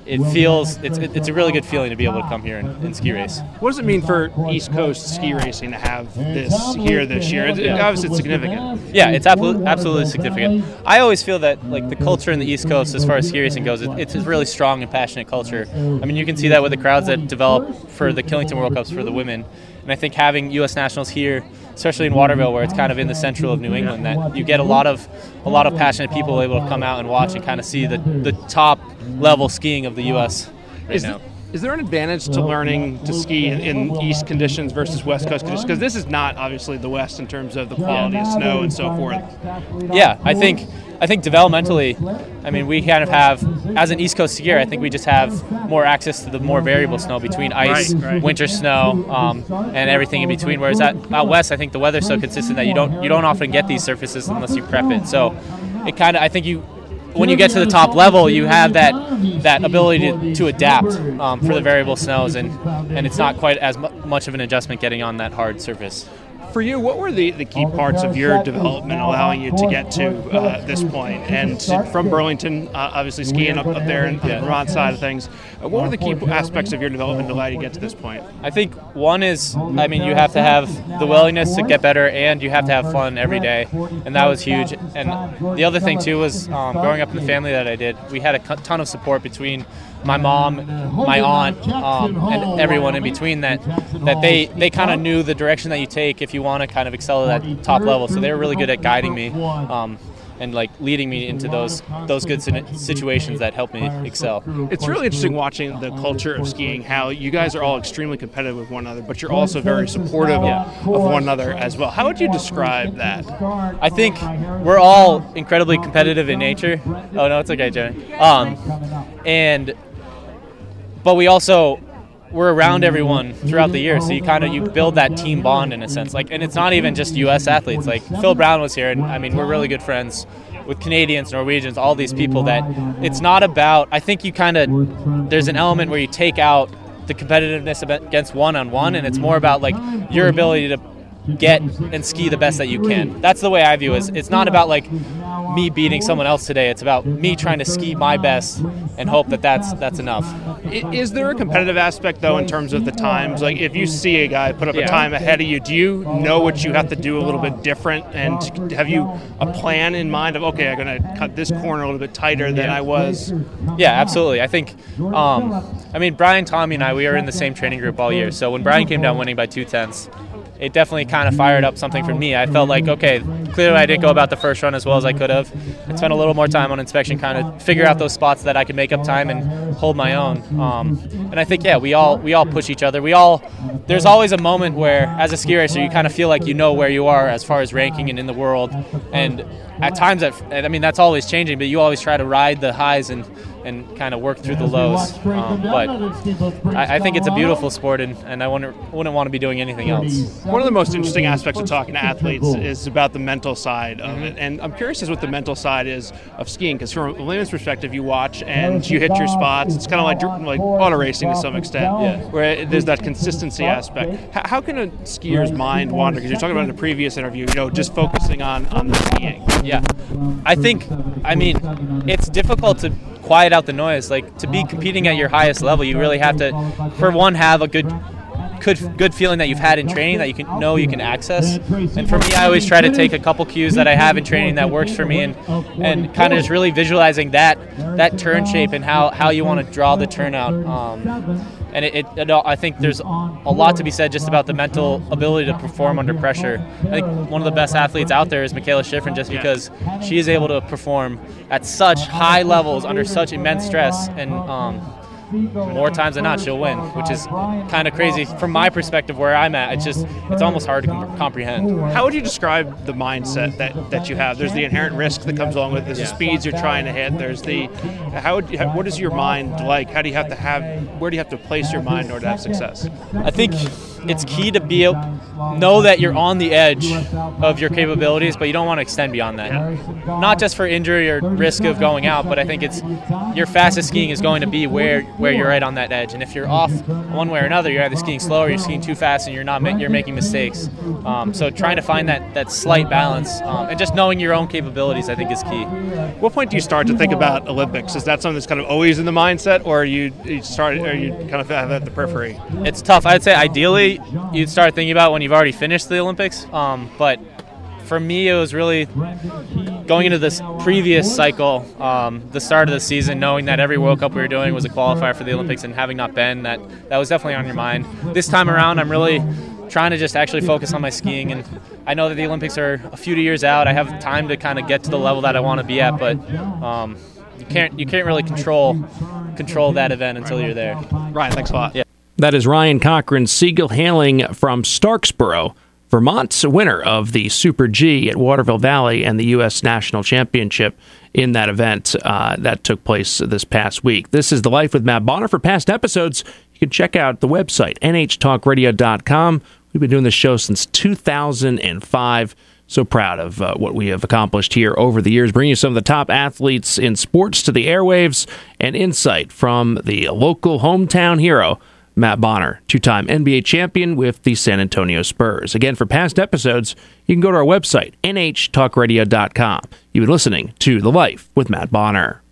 it feels it's a really good feeling to be able to come here and ski race. What does it mean for East Coast ski racing to have this here this year? Obviously, it's significant. Yeah, it's absolutely significant. I always feel that like the culture in the East Coast, as far as ski racing goes, it's a really strong and passionate culture. I mean, you can see that with the crowds that develop for the Killington World Cups for the women, and I think having U.S. nationals here, especially in Waterville, where it's kind of in the central of New England, that you get a lot of passionate people able to come out and watch and kind of see the top level skiing of the U.S. right now. Is there an advantage to learning to ski in East conditions versus West Coast conditions? Because this is not obviously the West in terms of the quality of snow and so forth. Yeah, I think developmentally, I mean, we kind of have, as an East Coast skier, I think we just have more access to the more variable snow between ice, winter snow, and everything in between. Whereas out West, I think the weather's so consistent that you don't often get these surfaces unless you prep it. So it kind of, I think when you get to the top level, you have that ability to adapt for the variable snows, and it's not quite as much of an adjustment getting on that hard surface. For you, what were the key parts of your development allowing you to get to this point? And from Burlington, obviously skiing up there on the Vermont side of things, what were the key aspects of your development to allow you to get to this point? I think one is, I mean, you have to have the willingness to get better, and you have to have fun every day, and that was huge. And the other thing, too, was growing up in the family that I did, we had a ton of support between my mom, my aunt, and everyone in between that they kind of knew the direction that you take if you want to kind of excel at that top level. So they were really good at guiding me and like leading me into those good situations that helped me excel. It's really interesting watching the culture of skiing, how you guys are all extremely competitive with one another, but you're also very supportive of one another as well. How would you describe that? I think we're all incredibly competitive in nature. Oh, no, it's okay, Jenny. But we're around everyone throughout the year, so you build that team bond in a sense. Like, and it's not even just U.S. athletes. Like Phil Brown was here, and I mean, we're really good friends with Canadians, Norwegians, all these people. That it's not about. I think there's an element where you take out the competitiveness against one-on-one, and it's more about like your ability to get and ski the best that you can. That's the way I view it. It's not about like me beating someone else today. It's about me trying to ski my best and hope that's enough. Is there a competitive aspect, though, in terms of the times? Like, if you see a guy put up a time ahead of you, do you know what you have to do a little bit different? And have you a plan in mind of, okay, I'm going to cut this corner a little bit tighter than I was? Yeah, absolutely. I think, Brian, Tommy, and I, we were in the same training group all year. So when Brian came down winning by 2/10, it definitely kind of fired up something for me. I felt like, okay, clearly I didn't go about the first run as well as I could have. I spent a little more time on inspection, kind of figure out those spots that I could make up time and hold my own. And I think, we all push each other. There's always a moment where, as a ski racer, you kind of feel like you know where you are as far as ranking and in the world. And at times, that's always changing, but you always try to ride the highs and kind of work through the lows. But I think it's a beautiful sport, and I wouldn't want to be doing anything else. One of the most interesting aspects of talking to athletes is about the mental side of it. And I'm curious as what the mental side is of skiing, because from a layman's perspective, you watch and you hit your spots. It's kind of like auto racing to some extent, where there's that consistency aspect. How can a skier's mind wander? Because you're talking about in a previous interview, just focusing on the skiing. Yeah. I think, it's difficult to quiet out the noise. Like, to be competing at your highest level, you really have to, for one, have a good feeling that you've had in training that you can access. And for me, I always try to take a couple cues that I have in training that works for me, and kind of just really visualizing that turn shape and how you want to draw the turnout. And I think there's a lot to be said just about the mental ability to perform under pressure. I think one of the best athletes out there is Michaela Schifrin, just because she is able to perform at such high levels under such immense stress, and more times than not she'll win, which is kind of crazy from my perspective where I'm at. It's almost hard to comprehend. How would you describe the mindset that you have? There's the inherent risk that comes along with it. There's the speeds you're trying to hit. There's what is your mind like? Where do you have to place your mind in order to have success? I think it's key to know that you're on the edge of your capabilities, but you don't want to extend beyond that. Not just for injury or risk of going out, but I think it's your fastest skiing is going to be where where you're right on that edge. And if you're off one way or another, you're either skiing slow or you're skiing too fast, and you're making mistakes. So trying to find that slight balance and just knowing your own capabilities, I think, is key. What point do you start to think about Olympics? Is that something that's kind of always in the mindset, or you kind of have at the periphery? It's tough. I'd say ideally you'd start thinking about when you've already finished the Olympics, but for me, it was really going into this previous cycle, the start of the season, knowing that every World Cup we were doing was a qualifier for the Olympics, and having not been, that was definitely on your mind. This time around, I'm really trying to just actually focus on my skiing, and I know that the Olympics are a few years out. I have time to kind of get to the level that I want to be at, but you can't really control that event until you're there. Ryan, thanks a lot. Yeah. That is Ryan Cochran-Siegel hailing from Starksboro, Vermont's winner of the Super G at Waterville Valley and the U.S. National Championship in that event that took place this past week. This is The Life with Matt Bonner. For past episodes, you can check out the website, nhtalkradio.com. We've been doing this show since 2005. So proud of what we have accomplished here over the years, bringing you some of the top athletes in sports to the airwaves and insight from the local hometown hero, Matt Bonner, two-time NBA champion with the San Antonio Spurs. Again, for past episodes, you can go to our website, nhtalkradio.com. You've been listening to The Life with Matt Bonner.